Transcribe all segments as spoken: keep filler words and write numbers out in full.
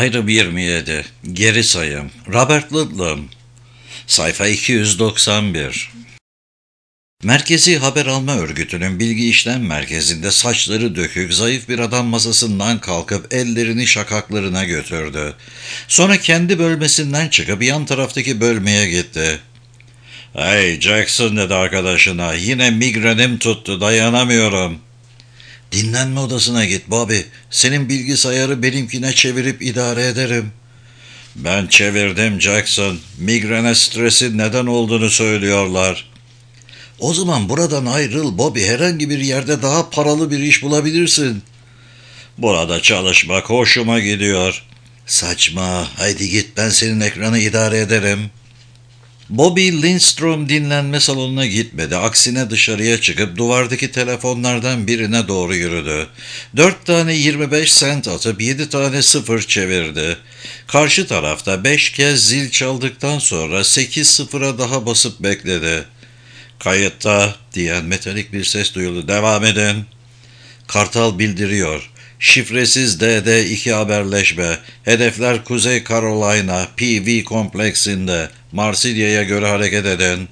Ayrım yirmi yedi. Geri sayım. Robert Ludlum. Sayfa iki yüz doksan bir. Merkezi Haber Alma Örgütü'nün bilgi işlem merkezinde saçları dökük, zayıf bir adam masasından kalkıp ellerini şakaklarına götürdü. Sonra kendi bölmesinden çıkıp yan taraftaki bölmeye gitti. "Hey Jackson," dedi arkadaşına, "yine migrenim tuttu, dayanamıyorum." "Dinlenme odasına git Bobby. Senin bilgisayarı benimkine çevirip idare ederim." "Ben çevirdim Jackson. Migrene stresin neden olduğunu söylüyorlar." "O zaman buradan ayrıl Bobby. Herhangi bir yerde daha paralı bir iş bulabilirsin." "Burada çalışmak hoşuma gidiyor." "Saçma. Haydi git, ben senin ekranı idare ederim." Bobby Lindstrom dinlenme salonuna gitmedi. Aksine dışarıya çıkıp duvardaki telefonlardan birine doğru yürüdü. Dört tane yirmi beş sent atıp yedi tane sıfır çevirdi. Karşı tarafta beş kez zil çaldıktan sonra sekiz sıfıra daha basıp bekledi. "Kayıtta," diyen metalik bir ses duyuldu. "Devam edin." Kartal bildiriyor. "Şifresiz D D iki haberleşme. Hedefler Kuzey Carolina, P V kompleksinde. Marsilya'ya göre hareket edin."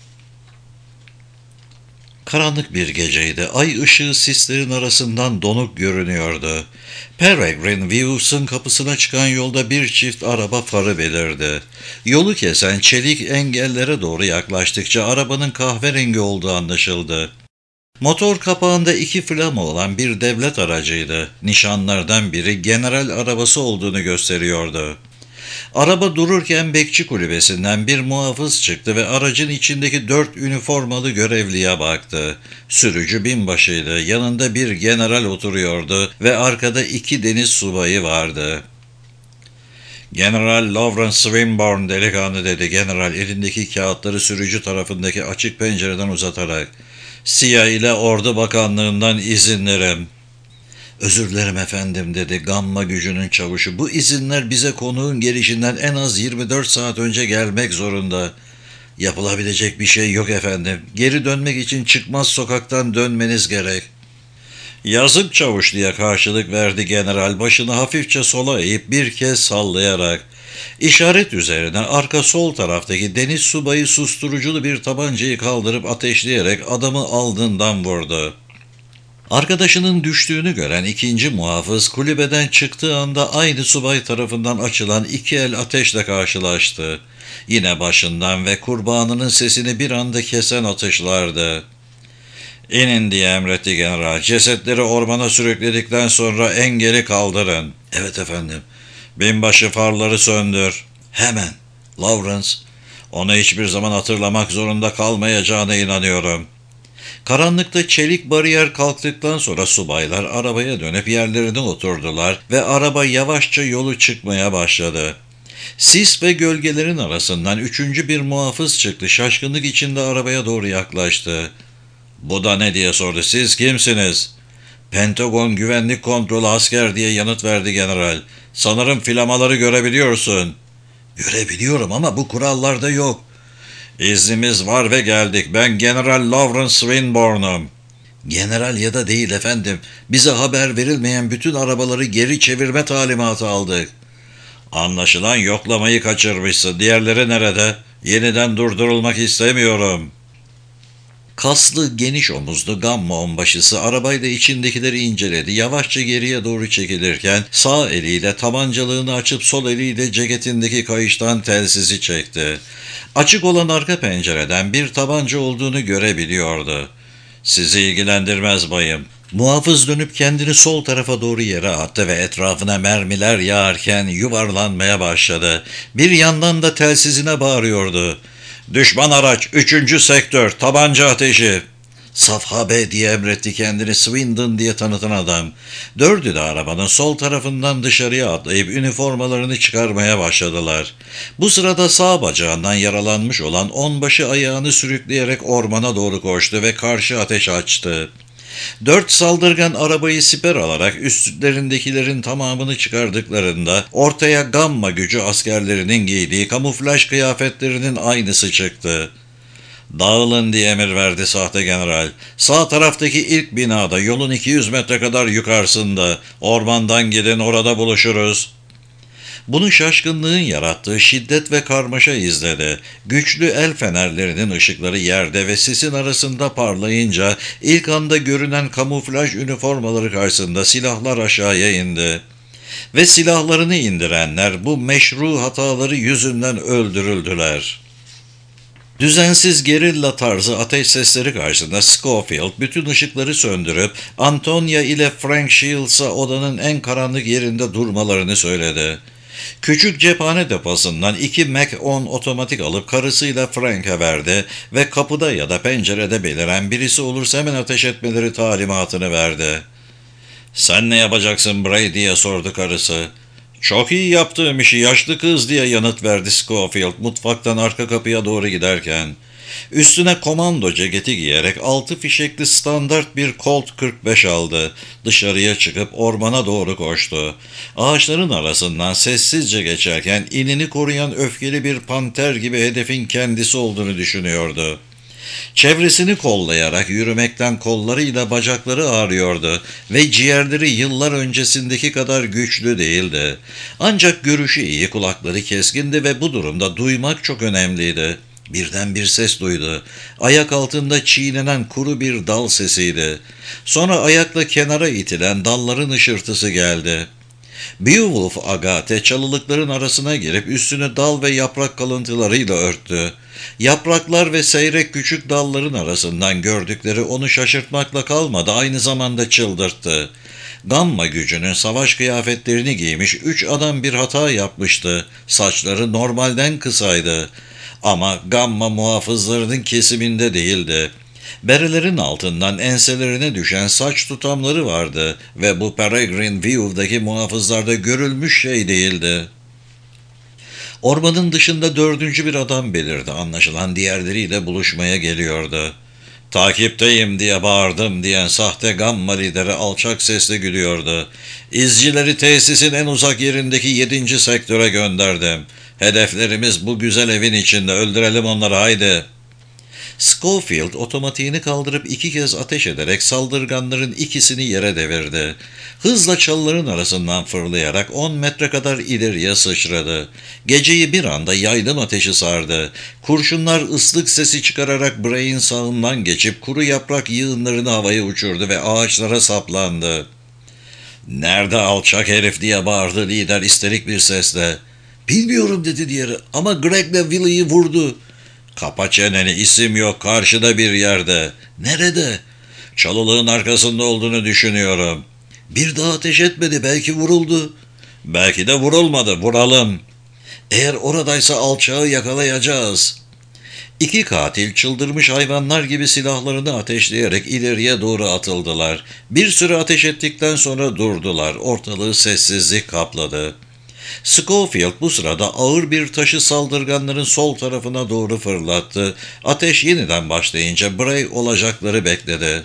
Karanlık bir geceydi. Ay ışığı sislerin arasından donuk görünüyordu. Peregrine Views'un kapısına çıkan yolda bir çift araba farı belirdi. Yolu kesen çelik engellere doğru yaklaştıkça arabanın kahverengi olduğu anlaşıldı. Motor kapağında iki flama olan bir devlet aracıydı. Nişanlardan biri general arabası olduğunu gösteriyordu. Araba dururken bekçi kulübesinden bir muhafız çıktı ve aracın içindeki dört üniformalı görevliye baktı. Sürücü binbaşıydı, yanında bir general oturuyordu ve arkada iki deniz subayı vardı. "General Lawrence Swinburne delikanlı," dedi general elindeki kağıtları sürücü tarafındaki açık pencereden uzatarak. "S İ A ile Ordu Bakanlığı'ndan izinlerim." "Özür dilerim efendim," dedi gamma gücünün çavuşu. "Bu izinler bize konuğun gelişinden en az yirmi dört saat önce gelmek zorunda." "Yapılabilecek bir şey yok efendim. Geri dönmek için çıkmaz sokaktan dönmeniz gerek." "Yazık çavuş," diye karşılık verdi general, başını hafifçe sola eğip bir kez sallayarak. İşaret üzerine arka sol taraftaki deniz subayı susturuculu bir tabancayı kaldırıp ateşleyerek adamı alnından vurdu. Arkadaşının düştüğünü gören ikinci muhafız kulübeden çıktığı anda aynı subay tarafından açılan iki el ateşle karşılaştı. Yine başından ve kurbanının sesini bir anda kesen atışlardı. "İnin," diye emretti general. "Cesetleri ormana sürükledikten sonra engeli kaldırın." "Evet efendim." "Binbaşı, farları söndür." "Hemen." "Lawrence." "Onu hiçbir zaman hatırlamak zorunda kalmayacağına inanıyorum." Karanlıkta çelik bariyer kalktıktan sonra subaylar arabaya dönüp yerlerine oturdular ve araba yavaşça yolu çıkmaya başladı. Sis ve gölgelerin arasından üçüncü bir muhafız çıktı. Şaşkınlık içinde arabaya doğru yaklaştı. "Bu da ne?" diye sordu. "Siz kimsiniz?" "Pentagon Güvenlik Kontrolü asker," diye yanıt verdi general. "Sanırım flamaları görebiliyorsun." "Görebiliyorum ama bu kurallarda yok." "İznimiz var ve geldik. Ben General Lawrence Swinburne'um." "General ya da değil efendim. Bize haber verilmeyen bütün arabaları geri çevirme talimatı aldık." "Anlaşılan yoklamayı kaçırmışsın. Diğerleri nerede? Yeniden durdurulmak istemiyorum." Kaslı, geniş omuzlu gamma onbaşısı arabayla içindekileri inceledi. Yavaşça geriye doğru çekilirken sağ eliyle tabancalığını açıp sol eliyle ceketindeki kayıştan telsizi çekti. Açık olan arka pencereden bir tabanca olduğunu görebiliyordu. "Sizi ilgilendirmez bayım." Muhafız dönüp kendini sol tarafa doğru yere attı ve etrafına mermiler yağarken yuvarlanmaya başladı. Bir yandan da telsizine bağırıyordu. "Düşman araç, üçüncü sektör, tabanca ateşi." "Safha B," diye emretti kendini Swindon diye tanıtan adam. Dördü de arabanın sol tarafından dışarıya atlayıp üniformalarını çıkarmaya başladılar. Bu sırada sağ bacağından yaralanmış olan onbaşı ayağını sürükleyerek ormana doğru koştu ve karşı ateş açtı. Dört saldırgan arabayı siper alarak üstlerindekilerin tamamını çıkardıklarında ortaya gamma gücü askerlerinin giydiği kamuflaj kıyafetlerinin aynısı çıktı. "Dağılın," diye emir verdi sahte general. "Sağ taraftaki ilk binada, yolun iki yüz metre kadar yukarısında. Ormandan gidin, orada buluşuruz." Bunu şaşkınlığın yarattığı şiddet ve karmaşa izledi. Güçlü el fenerlerinin ışıkları yerde ve sisin arasında parlayınca ilk anda görünen kamuflaj üniformaları karşısında silahlar aşağıya indi. Ve silahlarını indirenler bu meşru hataları yüzünden öldürüldüler. Düzensiz gerilla tarzı ateş sesleri karşısında Schofield bütün ışıkları söndürüp Antonia ile Frank Shields'a odanın en karanlık yerinde durmalarını söyledi. Küçük cephane deposundan iki Mac on otomatik alıp karısıyla Frank'e verdi ve kapıda ya da pencerede beliren birisi olursa hemen ateş etmeleri talimatını verdi. "Sen ne yapacaksın Bray?" diye sordu karısı. "Çok iyi yaptığım işi yaşlı kız," diye yanıt verdi Schofield mutfaktan arka kapıya doğru giderken. Üstüne komando ceketi giyerek altı fişekli standart bir Colt kırk beş aldı. Dışarıya çıkıp ormana doğru koştu. Ağaçların arasından sessizce geçerken inini koruyan öfkeli bir panter gibi hedefin kendisi olduğunu düşünüyordu. Çevresini kollayarak yürümekten kollarıyla bacakları ağrıyordu ve ciğerleri yıllar öncesindeki kadar güçlü değildi. Ancak görüşü iyi, kulakları keskindi ve bu durumda duymak çok önemliydi. Birden bir ses duydu. Ayak altında çiğnenen kuru bir dal sesiydi. Sonra ayakla kenara itilen dalların ışırtısı geldi. Beowulf Agate çalılıkların arasına girip üstünü dal ve yaprak kalıntılarıyla örttü. Yapraklar ve seyrek küçük dalların arasından gördükleri onu şaşırtmakla kalmadı, aynı zamanda çıldırttı. Gamma gücünün savaş kıyafetlerini giymiş üç adam bir hata yapmıştı. Saçları normalden kısaydı. Ama Gamma muhafızlarının kesiminde değildi. Berelerin altından enselerine düşen saç tutamları vardı ve bu Peregrine View'daki muhafızlarda görülmüş şey değildi. Ormanın dışında dördüncü bir adam belirdi. Anlaşılan diğerleriyle buluşmaya geliyordu. "Takipteyim," diye bağırdım diyen sahte Gamma lideri alçak sesle gülüyordu. "İzcileri tesisin en uzak yerindeki yedinci sektöre gönderdim. Hedeflerimiz bu güzel evin içinde. Öldürelim onları, haydi." Schofield otomatiğini kaldırıp iki kez ateş ederek saldırganların ikisini yere devirdi. Hızla çalıların arasından fırlayarak on metre kadar ileriye sıçradı. Geceyi bir anda yaylım ateşi sardı. Kurşunlar ıslık sesi çıkararak Bray'in sağından geçip kuru yaprak yığınlarını havaya uçurdu ve ağaçlara saplandı. "Nerede alçak herif?" diye bağırdı lider isterik bir sesle. "Bilmiyorum," dedi diğeri, "ama Greg'le Willie'yi vurdu." "Kapa çeneni, isim yok, karşıda bir yerde." "Nerede?" "Çalılığın arkasında olduğunu düşünüyorum." "Bir daha ateş etmedi, belki vuruldu." "Belki de vurulmadı, vuralım." "Eğer oradaysa alçağı yakalayacağız." İki katil çıldırmış hayvanlar gibi silahlarını ateşleyerek ileriye doğru atıldılar. Bir süre ateş ettikten sonra durdular. Ortalığı sessizlik kapladı. Schofield bu sırada ağır bir taşı saldırganların sol tarafına doğru fırlattı. Ateş yeniden başlayınca Bray olacakları bekledi.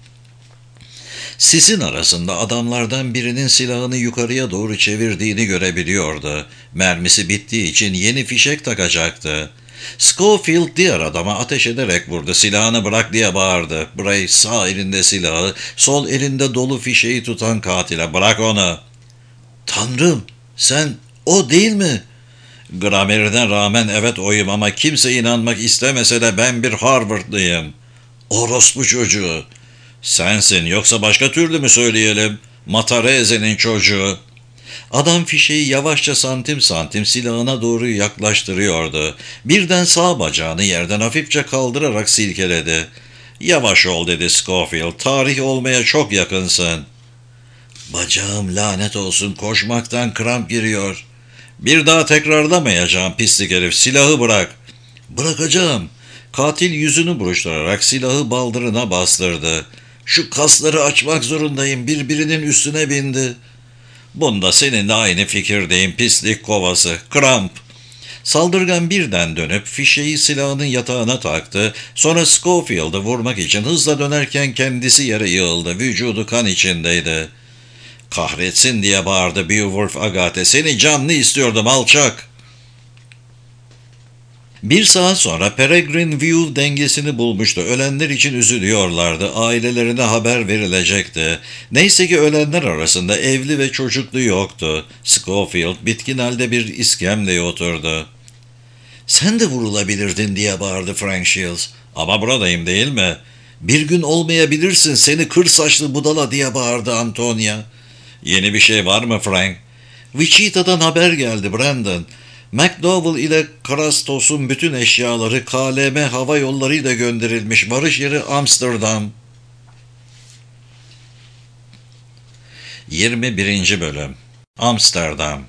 Sisin arasında adamlardan birinin silahını yukarıya doğru çevirdiğini görebiliyordu. Mermisi bittiği için yeni fişek takacaktı. Schofield diğer adama ateş ederek vurdu. "Silahını bırak," diye bağırdı. Bray sağ elinde silahı, sol elinde dolu fişeği tutan katile, "Bırak onu." "Tanrım, sen o değil mi?" "Gramerine rağmen evet oyum ama kimse inanmak istemese de ben bir Harvardlıyım." "Orospu çocuğu." "Sensin, yoksa başka türlü mü söyleyelim? Matareze'nin çocuğu." Adam fişeği yavaşça santim santim silahına doğru yaklaştırıyordu. Birden sağ bacağını yerden hafifçe kaldırarak silkeledi. "Yavaş ol," dedi Schofield. "Tarih olmaya çok yakınsın." "Bacağım lanet olsun, koşmaktan kramp giriyor." "Bir daha tekrarlamayacağım pislik herif, silahı bırak." "Bırakacağım." Katil yüzünü buruşturarak silahı baldırına bastırdı. "Şu kasları açmak zorundayım, birbirinin üstüne bindi." "Bunda seninle aynı fikirdeyim pislik kovası, kramp." Saldırgan birden dönüp fişeği silahının yatağına taktı. Sonra Schofield'ı vurmak için hızla dönerken kendisi yere yığıldı. Vücudu kan içindeydi. "Kahretsin," diye bağırdı Beowulf Agate. "Seni canlı istiyordum alçak." Bir saat sonra Peregrine View dengesini bulmuştu. Ölenler için üzülüyorlardı. Ailelerine haber verilecekti. Neyse ki ölenler arasında evli ve çocuklu yoktu. Schofield bitkin halde bir iskemleye oturdu. "Sen de vurulabilirdin," diye bağırdı Frank Shields. "Ama buradayım değil mi?" "Bir gün olmayabilirsin seni kır saçlı budala," diye bağırdı Antonia. "Yeni bir şey var mı Frank?" "Wichita'dan haber geldi Brandon. McDowell ile Karastos'un bütün eşyaları K L M hava yollarıyla gönderilmiş. Varış yeri Amsterdam." yirmi birinci Bölüm Amsterdam.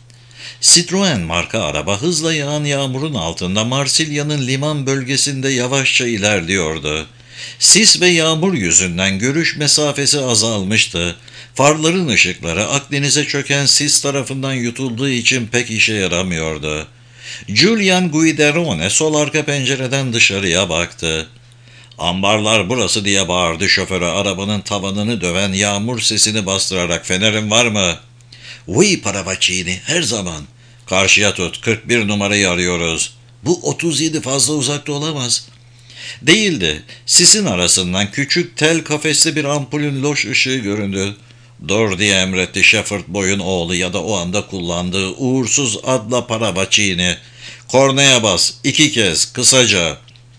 Citroen marka araba hızla yağan yağmurun altında Marsilya'nın liman bölgesinde yavaşça ilerliyordu. Sis ve yağmur yüzünden görüş mesafesi azalmıştı. Farların ışıkları Akdeniz'e çöken sis tarafından yutulduğu için pek işe yaramıyordu. Julian Guiderone sol arka pencereden dışarıya baktı. "Ambarlar burası," diye bağırdı şoföre arabanın tavanını döven yağmur sesini bastırarak. "Fenerin var mı?" "Oui Paravaccini, her zaman." "Karşıya tut, kırk bir numarayı arıyoruz." "Bu otuz yedi fazla uzakta olamaz." Değildi. Sisin arasından küçük tel kafesli bir ampulün loş ışığı göründü. "Dur," diye emretti Shepherd Boy'un oğlu ya da o anda kullandığı uğursuz adla Paravaccini. "Kornaya bas, iki kez, kısaca."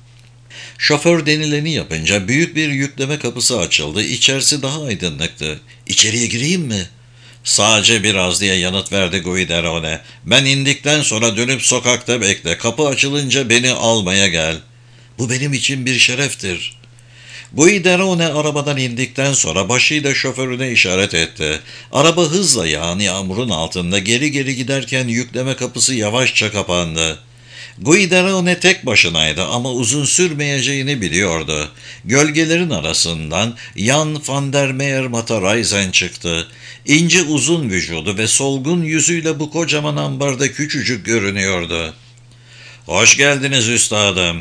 Şoför denileni yapınca büyük bir yükleme kapısı açıldı. İçerisi daha aydınlıktı. "İçeriye gireyim mi?" "Sadece biraz," diye yanıt verdi Guiderone. "Ben indikten sonra dönüp sokakta bekle. Kapı açılınca beni almaya gel." "Bu benim için bir şereftir." Guiderone arabadan indikten sonra başıyla şoförüne işaret etti. Araba hızla yağan yağmurun altında geri geri giderken yükleme kapısı yavaşça kapandı. Guiderone tek başınaydı ama uzun sürmeyeceğini biliyordu. Gölgelerin arasından Jan van der Meer Mataraisen çıktı. İnce uzun vücudu ve solgun yüzüyle bu kocaman ambarda küçücük görünüyordu. "Hoş geldiniz üstadım."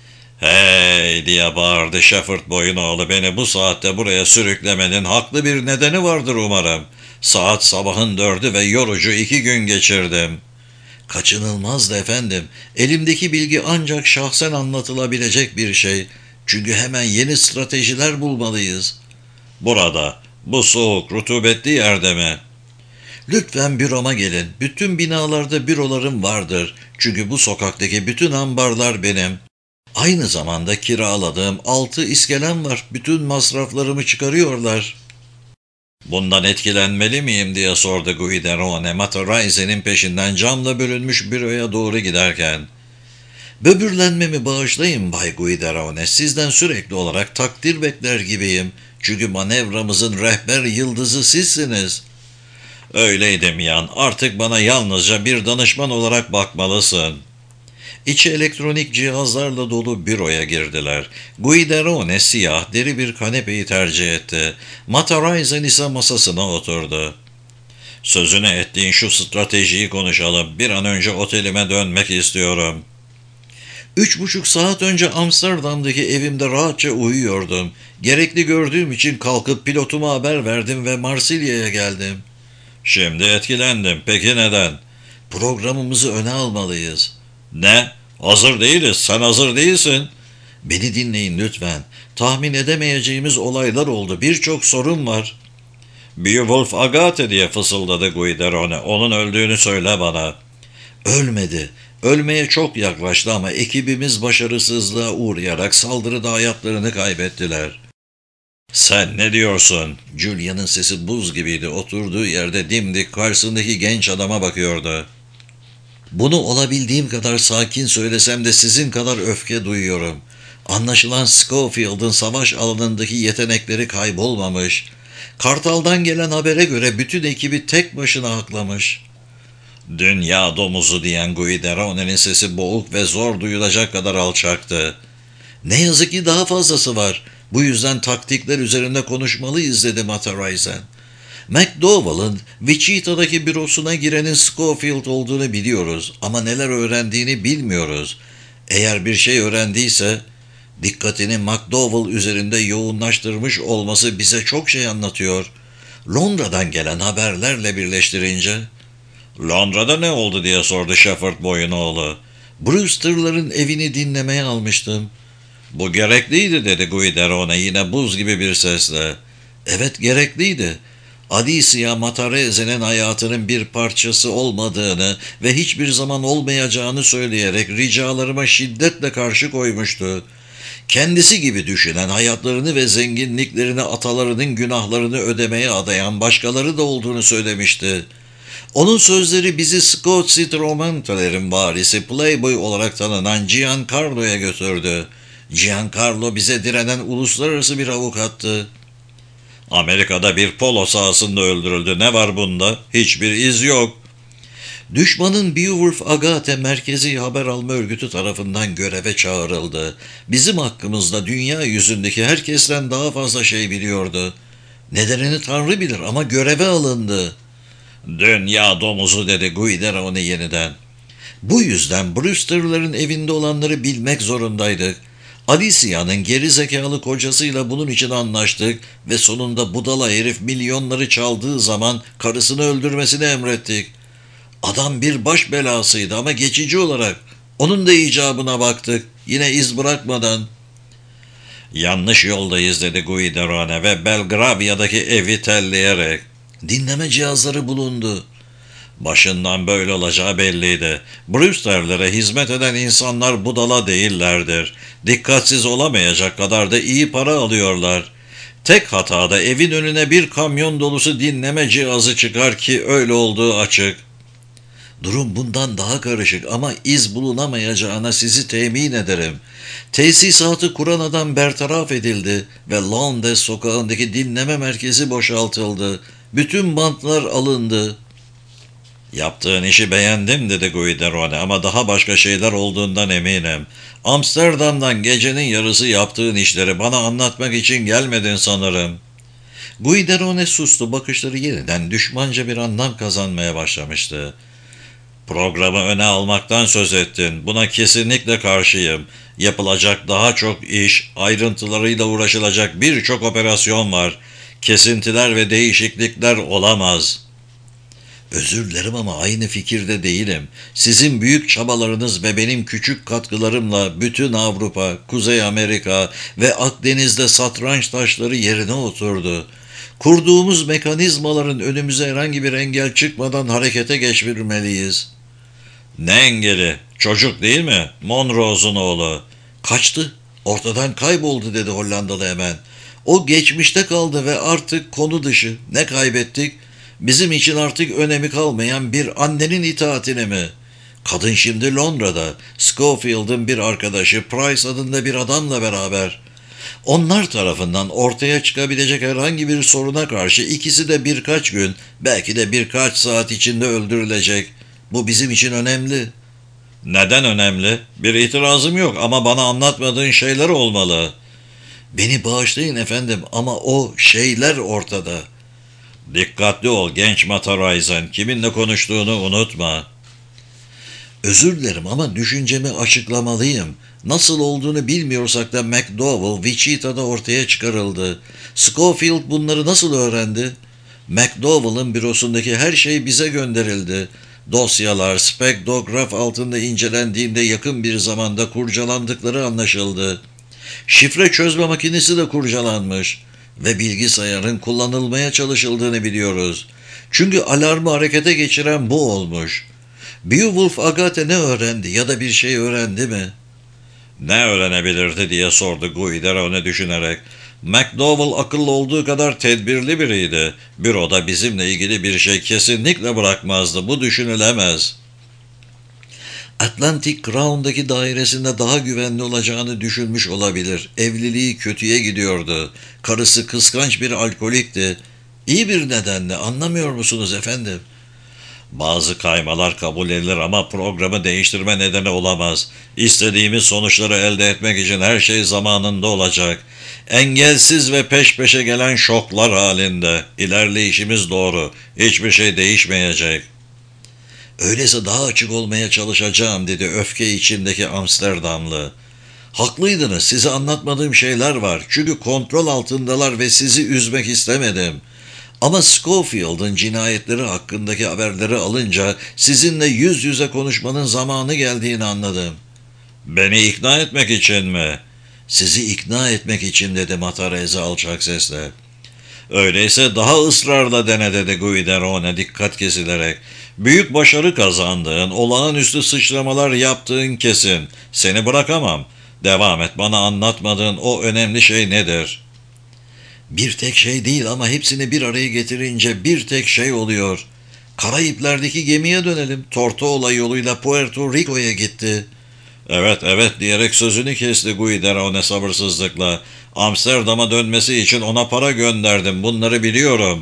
"Hey," diye bağırdı Shepherd Boy'un oğlu, "beni bu saatte buraya sürüklemenin haklı bir nedeni vardır umarım. Saat sabahın dördü ve yorucu iki gün geçirdim." "Kaçınılmazdı efendim. Elimdeki bilgi ancak şahsen anlatılabilecek bir şey. Çünkü hemen yeni stratejiler bulmalıyız." "Burada, bu soğuk, rutubetli yerde mi?" "Lütfen büroma gelin. Bütün binalarda bürolarım vardır. Çünkü bu sokaktaki bütün ambarlar benim. Aynı zamanda kiraladığım altı iskelem var. Bütün masraflarımı çıkarıyorlar." "Bundan etkilenmeli miyim?" diye sordu Guiderone, Mataraise'nin peşinden camla bölünmüş büroya doğru giderken. "Böbürlenmemi bağışlayın Bay Guiderone. Sizden sürekli olarak takdir bekler gibiyim. Çünkü manevramızın rehber yıldızı sizsiniz." "Öyleydim Yan. Artık bana yalnızca bir danışman olarak bakmalısın." İçi elektronik cihazlarla dolu büroya girdiler. Guiderone siyah, deri bir kanepeyi tercih etti. Mataraisen ise masasına oturdu. "Sözünü ettiğin şu stratejiyi konuşalım. Bir an önce otelime dönmek istiyorum." Üç buçuk saat önce Amsterdam'daki evimde rahatça uyuyordum. Gerekli gördüğüm için kalkıp pilotuma haber verdim ve Marsilya'ya geldim." "Şimdi etkilendim. Peki neden?" "Programımızı öne almalıyız." "Ne? Hazır değiliz. Sen hazır değilsin." "Beni dinleyin lütfen. Tahmin edemeyeceğimiz olaylar oldu. Birçok sorun var." "Beowulf Agate," diye fısıldadı Guiderone. "Onun öldüğünü söyle bana." "Ölmedi. Ölmeye çok yaklaştı ama ekibimiz başarısızlığa uğrayarak saldırıda hayatlarını kaybettiler." "Sen ne diyorsun?" Julia'nın sesi buz gibiydi. Oturduğu yerde dimdik karşısındaki genç adama bakıyordu. "Bunu olabildiğim kadar sakin söylesem de sizin kadar öfke duyuyorum. Anlaşılan Schofield'ın savaş alanındaki yetenekleri kaybolmamış. Kartal'dan gelen habere göre bütün ekibi tek başına haklamış." "Dünya domuzu," diyen Guiderone'nin sesi boğuk ve zor duyulacak kadar alçaktı. "Ne yazık ki daha fazlası var. Bu yüzden taktikler üzerinde konuşmalıyız," dedi Mataraisen. "McDowell'ın Wichita'daki bürosuna girenin Schofield olduğunu biliyoruz ama neler öğrendiğini bilmiyoruz. Eğer bir şey öğrendiyse dikkatini McDowell üzerinde yoğunlaştırmış olması bize çok şey anlatıyor. Londra'dan gelen haberlerle birleştirince..." "Londra'da ne oldu?" diye sordu Shepherd Boy'un oğlu. Brewster'ların evini dinlemeye almıştım. Bu gerekliydi dedi Guiderone yine buz gibi bir sesle. Evet gerekliydi. Alicia Matarese'nin hayatının bir parçası olmadığını ve hiçbir zaman olmayacağını söyleyerek ricalarıma şiddetle karşı koymuştu. Kendisi gibi düşünen, hayatlarını ve zenginliklerini atalarının günahlarını ödemeye adayan başkaları da olduğunu söylemişti. Onun sözleri bizi Scott City Romantilerin varisi Playboy olarak tanınan Giancarlo'ya götürdü. Giancarlo bize direnen uluslararası bir avukattı. Amerika'da bir polo sahasında öldürüldü. Ne var bunda? Hiçbir iz yok. Düşmanın Beowulf Agate Merkezi Haber Alma Örgütü tarafından göreve çağrıldı. Bizim hakkımızda dünya yüzündeki herkesten daha fazla şey biliyordu. Nedenini Tanrı bilir ama göreve alındı. Dünya domuzu dedi Guiderone yeniden. Bu yüzden Brewster'ların evinde olanları bilmek zorundaydık. Alicia'nın geri zekalı kocasıyla bunun için anlaştık ve sonunda budala herif milyonları çaldığı zaman karısını öldürmesini emrettik. Adam bir baş belasıydı ama geçici olarak. Onun da icabına baktık. Yine iz bırakmadan. Yanlış yoldayız dedi Guiderone ve Belgravia'daki evi telleyerek. Dinleme cihazları bulundu. Başından böyle olacağı belliydi. Brewster'lere hizmet eden insanlar budala değillerdir. Dikkatsiz olamayacak kadar da iyi para alıyorlar. Tek hatada evin önüne bir kamyon dolusu dinleme cihazı çıkar ki öyle olduğu açık. Durum bundan daha karışık ama iz bulunamayacağına sizi temin ederim. Tesisatı kuran adam bertaraf edildi ve Lowndes sokağındaki dinleme merkezi boşaltıldı. Bütün bantlar alındı. Yaptığın işi beğendim dedi Guiderone ama daha başka şeyler olduğundan eminim. Amsterdam'dan gecenin yarısı yaptığın işleri bana anlatmak için gelmedin sanırım. Guiderone sustu, bakışları yeniden düşmanca bir anlam kazanmaya başlamıştı. Programı öne almaktan söz ettin. Buna kesinlikle karşıyım. Yapılacak daha çok iş, ayrıntılarıyla uğraşılacak birçok operasyon var. Kesintiler ve değişiklikler olamaz. Özür dilerim ama aynı fikirde değilim. Sizin büyük çabalarınız ve benim küçük katkılarımla bütün Avrupa, Kuzey Amerika ve Akdeniz'de satranç taşları yerine oturdu. Kurduğumuz mekanizmaların önümüze herhangi bir engel çıkmadan harekete geçirmeliyiz. Ne engeli? Çocuk değil mi? Monroe'sun oğlu. Kaçtı. Ortadan kayboldu dedi Hollandalı hemen. O geçmişte kaldı ve artık konu dışı. Ne kaybettik? Bizim için artık önemi kalmayan bir annenin itaatine mi? Kadın şimdi Londra'da. Schofield'ın bir arkadaşı Price adında bir adamla beraber. Onlar tarafından ortaya çıkabilecek herhangi bir soruna karşı ikisi de birkaç gün, belki de birkaç saat içinde öldürülecek. Bu bizim için önemli. Neden önemli? Bir itirazım yok ama bana anlatmadığın şeyler olmalı. Beni bağışlayın efendim ama o şeyler ortada. Dikkatli ol genç Mataraisen. Kiminle konuştuğunu unutma. Özür dilerim ama düşüncemi açıklamalıyım. Nasıl olduğunu bilmiyorsak da McDowell, Wichita'da ortaya çıkarıldı. Schofield bunları nasıl öğrendi? McDowell'ın bürosundaki her şey bize gönderildi. Dosyalar spektrograf altında incelendiğinde yakın bir zamanda kurcalandıkları anlaşıldı. Şifre çözme makinesi de kurcalanmış ve bilgisayarın kullanılmaya çalışıldığını biliyoruz. Çünkü alarmı harekete geçiren bu olmuş. Beowulf Agate ne öğrendi ya da bir şey öğrendi mi? Ne öğrenebilirdi diye sordu Guiderone düşünerek. McDowell akıllı olduğu kadar tedbirli biriydi. Büroda bizimle ilgili bir şey kesinlikle bırakmazdı. Bu düşünülemez. Atlantic Crown'daki dairesinde daha güvenli olacağını düşünmüş olabilir. Evliliği kötüye gidiyordu. Karısı kıskanç bir alkolikti. İyi bir nedenle, anlamıyor musunuz efendim? Bazı kaymalar kabul edilir ama programı değiştirme nedeni olamaz. İstediğimiz sonuçları elde etmek için her şey zamanında olacak. Engelsiz ve peş peşe gelen şoklar halinde. İlerleyişimiz doğru. Hiçbir şey değişmeyecek. Öyleyse daha açık olmaya çalışacağım dedi öfke içindeki Amsterdamlı. Haklıydınız, size anlatmadığım şeyler var. Çünkü kontrol altındalar ve sizi üzmek istemedim. Ama Schofield'ın cinayetleri hakkındaki haberleri alınca sizinle yüz yüze konuşmanın zamanı geldiğini anladım. Beni ikna etmek için mi? Sizi ikna etmek için dedi Matarese alçak sesle. Öyleyse daha ısrarla dene dedi Guiderone dikkat kesilerek. Büyük başarı kazandığın, olağanüstü sıçramalar yaptığın kesin. Seni bırakamam. Devam et, bana anlatmadığın o önemli şey nedir? Bir tek şey değil ama hepsini bir araya getirince bir tek şey oluyor. Karayipler'deki gemiye dönelim. Tortola yoluyla Puerto Rico'ya gitti. Evet evet diyerek sözünü kesti Guiderone sabırsızlıkla. Amsterdam'a dönmesi için ona para gönderdim. Bunları biliyorum.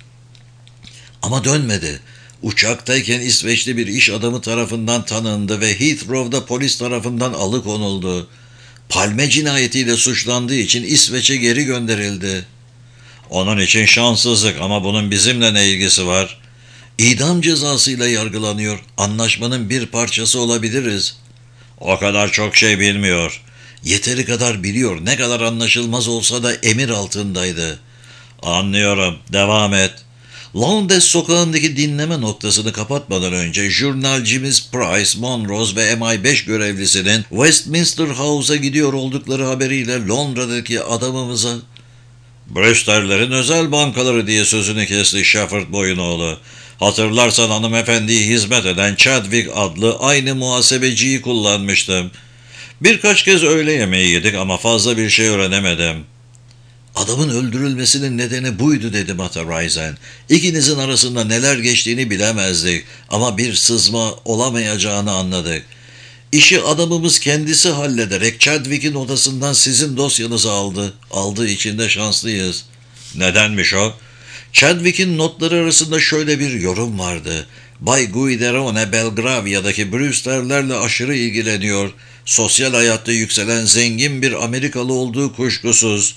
Ama dönmedi. Uçaktayken İsveçli bir iş adamı tarafından tanındı ve Heathrow'da polis tarafından alıkonuldu. Palme cinayetiyle suçlandığı için İsveç'e geri gönderildi. Onun için şanssızlık ama bunun bizimle ne ilgisi var? İdam cezasıyla yargılanıyor. Anlaşmanın bir parçası olabiliriz. O kadar çok şey bilmiyor. Yeteri kadar biliyor. Ne kadar anlaşılmaz olsa da emir altındaydı. Anlıyorum. Devam et. Lowndes sokağındaki dinleme noktasını kapatmadan önce jurnalcimiz Price, Monrose ve M I beş görevlisinin Westminster House'a gidiyor oldukları haberiyle Londra'daki adamımıza Brewster'lerin özel bankaları diye sözünü kesti Shepherd Boyunoğlu. Hatırlarsan hanımefendiye hizmet eden Chadwick adlı aynı muhasebeciyi kullanmıştım. Birkaç kez öğle yemeği yedik ama fazla bir şey öğrenemedim. Adamın öldürülmesinin nedeni buydu dedi Matarisen. İkinizin arasında neler geçtiğini bilemezdik ama bir sızma olamayacağını anladık. İşi adamımız kendisi hallederek Chadwick'in odasından sizin dosyanızı aldı. Aldığı için de şanslıyız. Nedenmiş o? Chadwick'in notları arasında şöyle bir yorum vardı. Bay Guiderone Belgravia'daki Brewster'lerle aşırı ilgileniyor. Sosyal hayatta yükselen zengin bir Amerikalı olduğu kuşkusuz.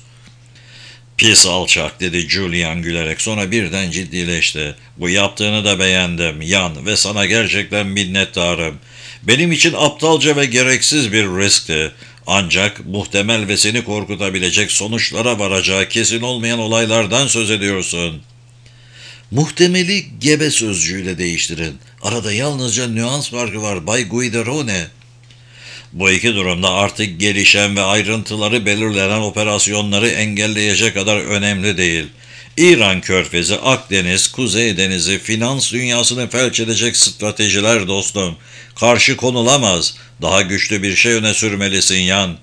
Pis alçak dedi Julian gülerek, sonra birden ciddileşti. Bu yaptığını da beğendim Yan ve sana gerçekten minnettarım. Benim için aptalca ve gereksiz bir riskti. Ancak muhtemel ve seni korkutabilecek sonuçlara varacağı kesin olmayan olaylardan söz ediyorsun. Muhtemeli gebe sözcüğüyle değiştirin. Arada yalnızca nüans farkı var Bay Guiderone. Bu iki durumda artık gelişen ve ayrıntıları belirlenen operasyonları engelleyecek kadar önemli değil. İran Körfezi, Akdeniz, Kuzey Denizi, finans dünyasını felç edecek stratejiler dostum. Karşı konulamaz. Daha güçlü bir şey öne sürmelisin Yan.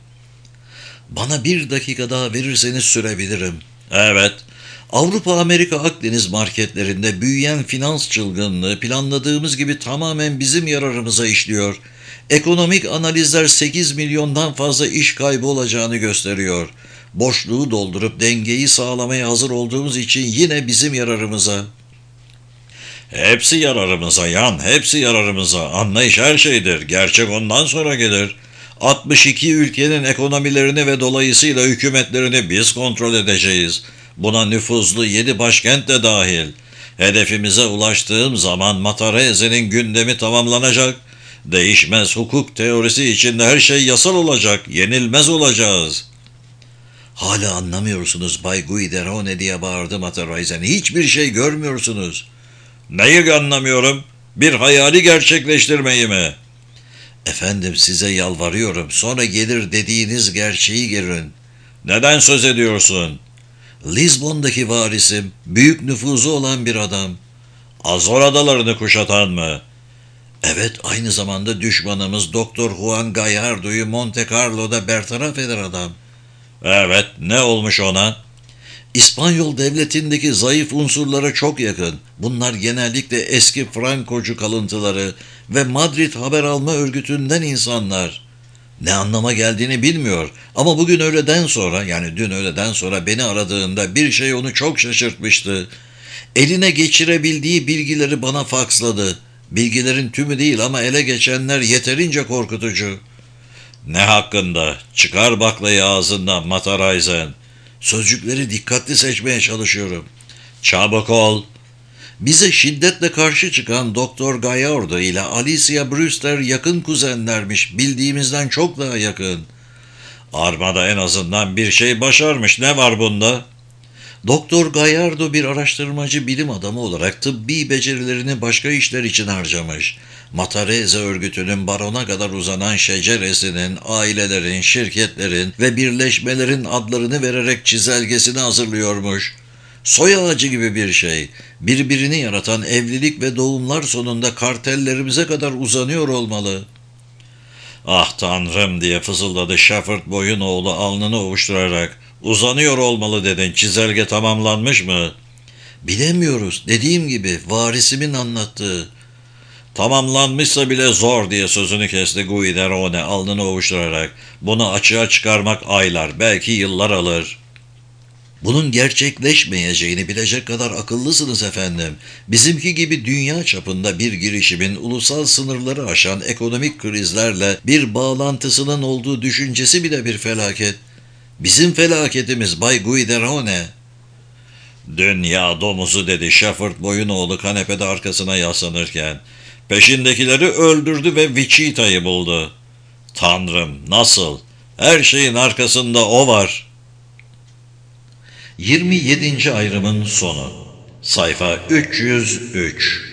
Bana bir dakika daha verirseniz sürebilirim. Evet. Avrupa-Amerika Akdeniz marketlerinde büyüyen finans çılgınlığı planladığımız gibi tamamen bizim yararımıza işliyor. Ekonomik analizler sekiz milyondan fazla iş kaybı olacağını gösteriyor. Boşluğu doldurup dengeyi sağlamaya hazır olduğumuz için yine bizim yararımıza. Hepsi yararımıza Yan, hepsi yararımıza. Anlayış her şeydir. Gerçek ondan sonra gelir. altmış iki ülkenin ekonomilerini ve dolayısıyla hükümetlerini biz kontrol edeceğiz. Buna nüfuzlu yedi başkent de dahil. Hedefimize ulaştığım zaman Matarese'nin gündemi tamamlanacak. Değişmez hukuk teorisi içinde her şey yasal olacak, yenilmez olacağız. Hala anlamıyorsunuz Bay Guiderone diye bağırdı Matarisen. Hiçbir şey görmüyorsunuz. Neyi anlamıyorum? Bir hayali gerçekleştirmeyi mi? Efendim size yalvarıyorum. Sonra gelir dediğiniz gerçeği görün. Neden söz ediyorsun? Lizbon'daki varisim, büyük nüfuzu olan bir adam. Azor adalarını kuşatan mı? Evet, aynı zamanda düşmanımız Doktor Juan Gallardo'yu Monte Carlo'da bertaraf eden adam. Evet, ne olmuş ona? İspanyol devletindeki zayıf unsurlara çok yakın. Bunlar genellikle eski Frankocu kalıntıları ve Madrid haber alma örgütünden insanlar. Ne anlama geldiğini bilmiyor ama bugün öğleden sonra, yani dün öğleden sonra beni aradığında bir şey onu çok şaşırtmıştı. Eline geçirebildiği bilgileri bana faksladı. Bilgilerin tümü değil ama ele geçenler yeterince korkutucu. Ne hakkında? Çıkar baklayı ağzından Matarisen. Sözcükleri dikkatli seçmeye çalışıyorum. Çabuk ol. Bize şiddetle karşı çıkan Doktor Gallardo ile Alicia Brewster yakın kuzenlermiş. Bildiğimizden çok daha yakın. Armada en azından bir şey başarmış. Ne var bunda? Doktor Gallardo bir araştırmacı bilim adamı olarak tıbbi becerilerini başka işler için harcamış. Matarese örgütünün barona kadar uzanan şeceresinin, ailelerin, şirketlerin ve birleşmelerin adlarını vererek çizelgesini hazırlıyormuş. Soy ağacı gibi bir şey. Birbirini yaratan evlilik ve doğumlar sonunda kartellerimize kadar uzanıyor olmalı. Ah tanrım diye fısıldadı Shepherd boyun oğlu alnını ovuşturarak. Uzanıyor olmalı dedin. Çizelge tamamlanmış mı? Bilemiyoruz. Dediğim gibi varisimin anlattığı. Tamamlanmışsa bile zor diye sözünü kesti Guiderone alnını ovuşturarak. Bunu açığa çıkarmak aylar, belki yıllar alır. Bunun gerçekleşmeyeceğini bilecek kadar akıllısınız efendim. Bizimki gibi dünya çapında bir girişimin ulusal sınırları aşan ekonomik krizlerle bir bağlantısının olduğu düşüncesi bile bir felaket. Bizim felaketimiz Bay Guiderone. Dünya domuzu dedi Shepherd boyunoğlu kanepede arkasına yaslanırken. Peşindekileri öldürdü ve Wichita'yı buldu. Tanrım nasıl? Her şeyin arkasında o var. yirmi yedinci ayrımın sonu. Sayfa üç yüz üç.